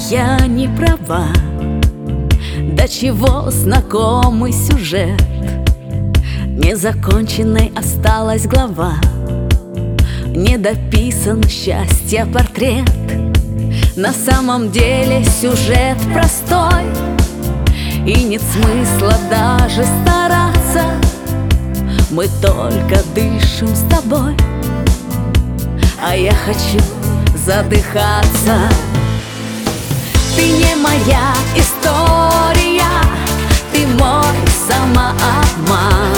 я не права? До чего знакомый сюжет? Незаконченной осталась глава, недописан счастья портрет. На самом деле сюжет простой, и нет смысла даже стараться. Мы только дышим с тобой, а я хочу задыхаться. Ты не моя история, ты мой самообман.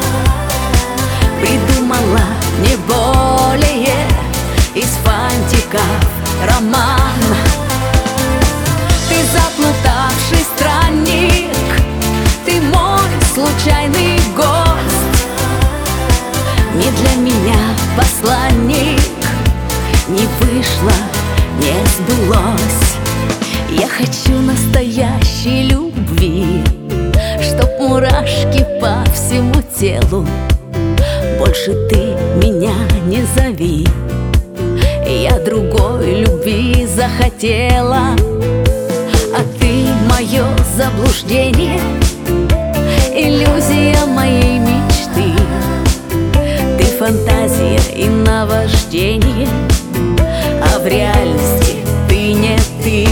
Придумала не более из фантиков роман. Ты заплутавший странник, ты мой случайный гость. Не для меня посланник, не вышло, не сбылось. Я хочу настоящей любви, чтоб мурашки по всему телу. Больше ты меня не зови, я другой любви захотела. А ты мое заблуждение, иллюзия моей мечты. Ты фантазия и наваждение, а в реальности ты не ты.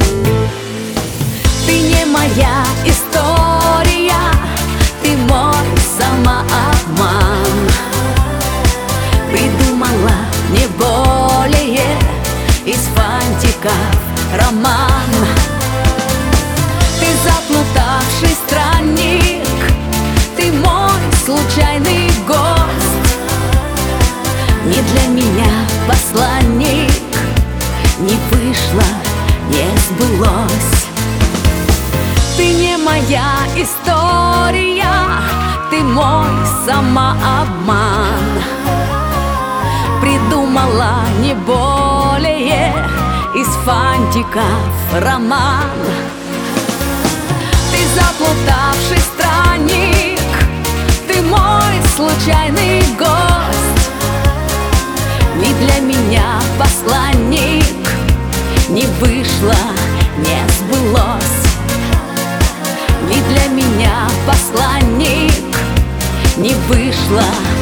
Ты не моя история, ты мой самообман. Придумала не более из фантиков роман. Ты заплутавший странник, ты мой случайный гость. Не для меня посланник, не вышло, не сбылось. Ты не моя история, ты мой самообман. Придумала не более из фантиков роман. Ты заплутавший странник, ты мой случайный гость. Не для меня посланник, не вышло, не сбылось. Не для меня посланник, не вышло,